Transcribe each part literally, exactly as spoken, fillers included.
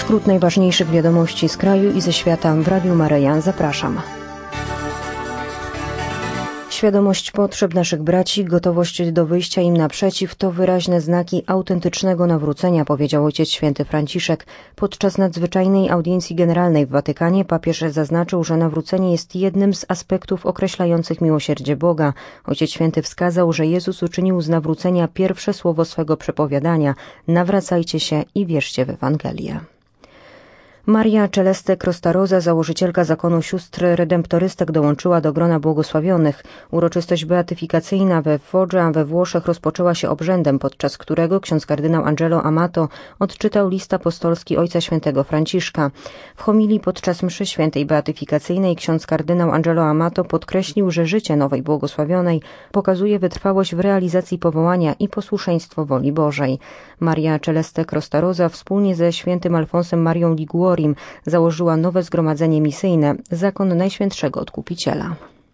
Skrót najważniejszych wiadomości z kraju i ze świata w Radiu Maryja. Zapraszam. Świadomość potrzeb naszych braci, gotowość do wyjścia im naprzeciw to wyraźne znaki autentycznego nawrócenia, powiedział Ojciec Święty Franciszek. Podczas nadzwyczajnej audiencji generalnej w Watykanie papież zaznaczył, że nawrócenie jest jednym z aspektów określających miłosierdzie Boga. Ojciec Święty wskazał, że Jezus uczynił z nawrócenia pierwsze słowo swego przepowiadania: nawracajcie się i wierzcie w Ewangelię. Maria Celeste Crostarosa, założycielka zakonu sióstr redemptorystek, dołączyła do grona błogosławionych. Uroczystość beatyfikacyjna we Foggia we Włoszech rozpoczęła się obrzędem, podczas którego ksiądz kardynał Angelo Amato odczytał list apostolski Ojca Świętego Franciszka. W homilii podczas mszy świętej beatyfikacyjnej ksiądz kardynał Angelo Amato podkreślił, że życie nowej błogosławionej pokazuje wytrwałość w realizacji powołania i posłuszeństwo woli Bożej. Maria Celeste Crostarosa wspólnie ze świętym Alfonsem Marią Liguori założyła nowe zgromadzenie misyjne, Zakon Najświętszego Odkupiciela.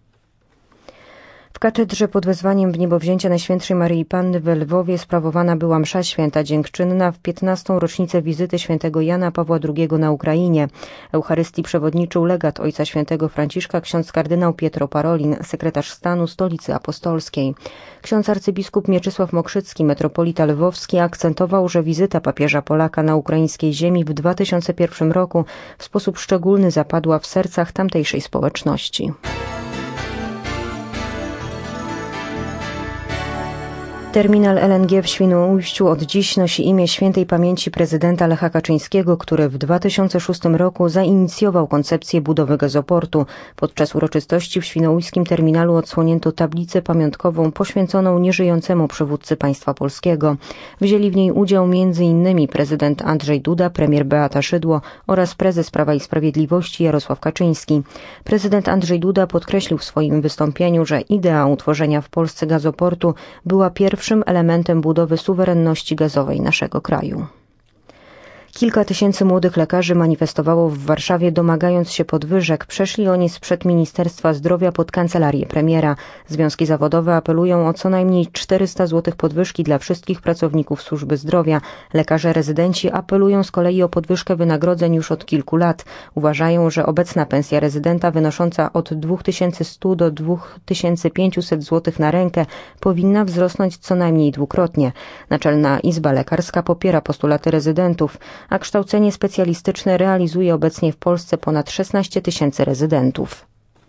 W katedrze pod wezwaniem w niebowzięcia Najświętszej Maryi Panny w Lwowie sprawowana była msza święta dziękczynna w piętnastą rocznicę wizyty świętego Jana Pawła drugiego na Ukrainie. Eucharystii przewodniczył legat Ojca Świętego Franciszka ksiądz kardynał Pietro Parolin, sekretarz stanu Stolicy Apostolskiej. Ksiądz arcybiskup Mieczysław Mokrzycki, metropolita lwowski, akcentował, że wizyta papieża Polaka na ukraińskiej ziemi w dwa tysiące pierwszym roku w sposób szczególny zapadła w sercach tamtejszej społeczności. Terminal L N G w Świnoujściu od dziś nosi imię świętej pamięci prezydenta Lecha Kaczyńskiego, który w dwa tysiące szóstym roku zainicjował koncepcję budowy gazoportu. Podczas uroczystości w świnoujskim terminalu odsłonięto tablicę pamiątkową poświęconą nieżyjącemu przywódcy państwa polskiego. Wzięli w niej udział między innymi prezydent Andrzej Duda, premier Beata Szydło oraz prezes Prawa i Sprawiedliwości Jarosław Kaczyński. Prezydent Andrzej Duda podkreślił w swoim wystąpieniu, że idea utworzenia w Polsce gazoportu była pierwszym elementem budowy suwerenności gazowej naszego kraju. Kilka tysięcy młodych lekarzy manifestowało w Warszawie, domagając się podwyżek. Przeszli oni sprzed Ministerstwa Zdrowia pod kancelarię premiera. Związki zawodowe apelują o co najmniej czterysta złotych podwyżki dla wszystkich pracowników służby zdrowia. Lekarze rezydenci apelują z kolei o podwyżkę wynagrodzeń już od kilku lat. Uważają, że obecna pensja rezydenta wynosząca od dwa tysiące sto do dwa tysiące pięćset złotych na rękę powinna wzrosnąć co najmniej dwukrotnie. Naczelna Izba Lekarska popiera postulaty rezydentów, a kształcenie specjalistyczne realizuje obecnie w Polsce ponad szesnaście tysięcy rezydentów.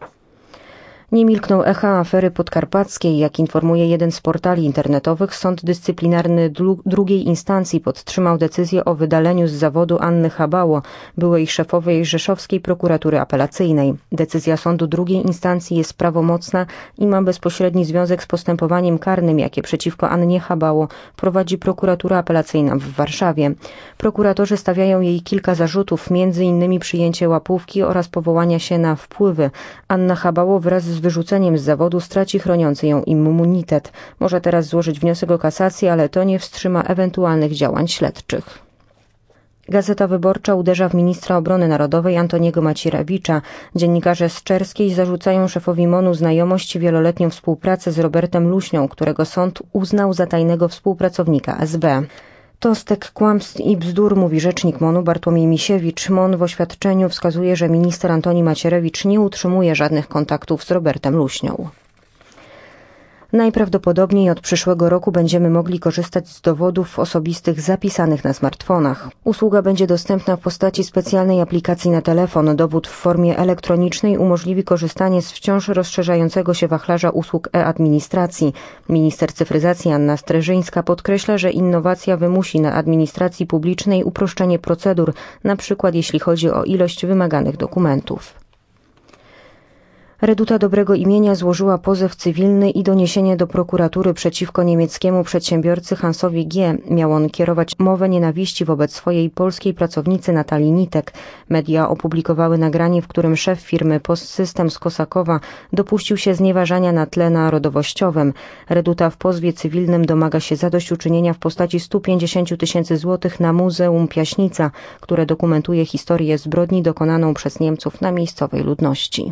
Nie milkną echa afery podkarpackiej. Jak informuje jeden z portali internetowych, sąd dyscyplinarny drugiej instancji podtrzymał decyzję o wydaleniu z zawodu Anny Habało, byłej szefowej Rzeszowskiej Prokuratury Apelacyjnej. Decyzja sądu drugiej instancji jest prawomocna i ma bezpośredni związek z postępowaniem karnym, jakie przeciwko Annie Habało prowadzi Prokuratura Apelacyjna w Warszawie. Prokuratorzy stawiają jej kilka zarzutów, między innymi przyjęcie łapówki oraz powołania się na wpływy. Anna Habało wraz z wyrzuceniem z zawodu straci chroniący ją immunitet. Może teraz złożyć wniosek o kasację, ale to nie wstrzyma ewentualnych działań śledczych. Gazeta Wyborcza uderza w ministra obrony narodowej Antoniego Macierewicza. Dziennikarze z Czerskiej zarzucają szefowi MON-u znajomość i wieloletnią współpracę z Robertem Luśnią, którego sąd uznał za tajnego współpracownika S B. To stek kłamstw i bzdur, mówi rzecznik MON-u Bartłomiej Misiewicz. MON w oświadczeniu wskazuje, że minister Antoni Macierewicz nie utrzymuje żadnych kontaktów z Robertem Luśnią. Najprawdopodobniej od przyszłego roku będziemy mogli korzystać z dowodów osobistych zapisanych na smartfonach. Usługa będzie dostępna w postaci specjalnej aplikacji na telefon. Dowód w formie elektronicznej umożliwi korzystanie z wciąż rozszerzającego się wachlarza usług e-administracji. Minister cyfryzacji Anna Streżyńska podkreśla, że innowacja wymusi na administracji publicznej uproszczenie procedur, na przykład jeśli chodzi o ilość wymaganych dokumentów. Reduta Dobrego Imienia złożyła pozew cywilny i doniesienie do prokuratury przeciwko niemieckiemu przedsiębiorcy Hansowi G. Miał on kierować mowę nienawiści wobec swojej polskiej pracownicy Natalii Nitek. Media opublikowały nagranie, w którym szef firmy Postsystem z Kosakowa dopuścił się znieważania na tle narodowościowym. Reduta w pozwie cywilnym domaga się zadośćuczynienia w postaci stu pięćdziesięciu tysięcy złotych na Muzeum Piaśnica, które dokumentuje historię zbrodni dokonaną przez Niemców na miejscowej ludności.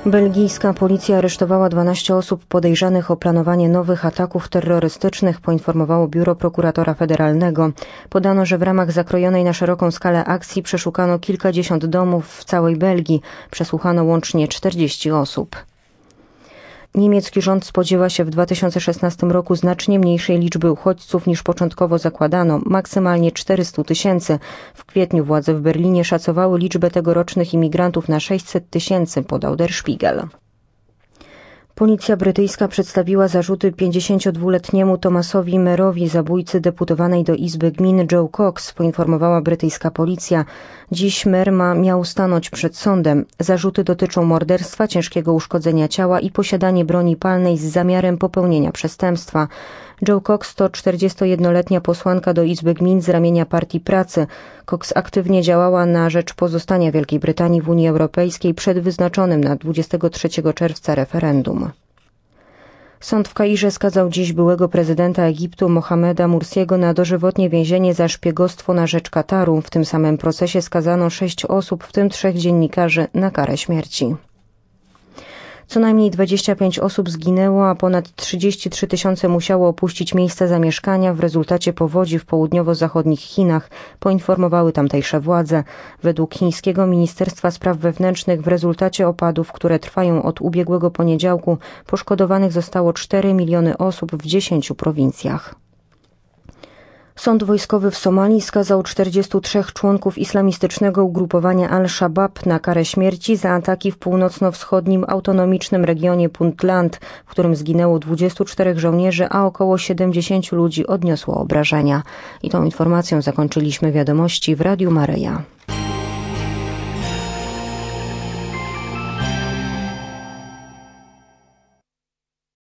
Belgijska policja aresztowała dwanaście osób podejrzanych o planowanie nowych ataków terrorystycznych, poinformowało Biuro Prokuratora Federalnego. Podano, że w ramach zakrojonej na szeroką skalę akcji przeszukano kilkadziesiąt domów w całej Belgii. Przesłuchano łącznie czterdzieści osób. Niemiecki rząd spodziewa się w dwa tysiące szesnastym roku znacznie mniejszej liczby uchodźców niż początkowo zakładano, maksymalnie czterysta tysięcy. W kwietniu władze w Berlinie szacowały liczbę tegorocznych imigrantów na sześćset tysięcy, podał Der Spiegel. Policja brytyjska przedstawiła zarzuty pięćdziesięciodwuletniemu Thomasowi Merowi, zabójcy deputowanej do Izby Gmin Joe Cox, poinformowała brytyjska policja. Dziś Mer ma miał stanąć przed sądem. Zarzuty dotyczą morderstwa, ciężkiego uszkodzenia ciała i posiadanie broni palnej z zamiarem popełnienia przestępstwa. Joe Cox to czterdziestojednoletnia posłanka do Izby Gmin z ramienia Partii Pracy. Cox aktywnie działała na rzecz pozostania Wielkiej Brytanii w Unii Europejskiej przed wyznaczonym na dwudziestego trzeciego czerwca referendum. Sąd w Kairze skazał dziś byłego prezydenta Egiptu Mohameda Mursiego na dożywotnie więzienie za szpiegostwo na rzecz Kataru. W tym samym procesie skazano sześć osób, w tym trzech dziennikarzy, na karę śmierci. Co najmniej dwadzieścia pięć osób zginęło, a ponad trzydzieści trzy tysiące musiało opuścić miejsca zamieszkania w rezultacie powodzi w południowo-zachodnich Chinach, poinformowały tamtejsze władze. Według chińskiego Ministerstwa Spraw Wewnętrznych w rezultacie opadów, które trwają od ubiegłego poniedziałku, poszkodowanych zostało cztery miliony osób w dziesięciu prowincjach. Sąd wojskowy w Somalii skazał czterdziestu trzech członków islamistycznego ugrupowania Al-Shabaab na karę śmierci za ataki w północno-wschodnim autonomicznym regionie Puntland, w którym zginęło dwudziestu czterech żołnierzy, a około siedemdziesięciu ludzi odniosło obrażenia. I tą informacją zakończyliśmy wiadomości w Radiu Maryja.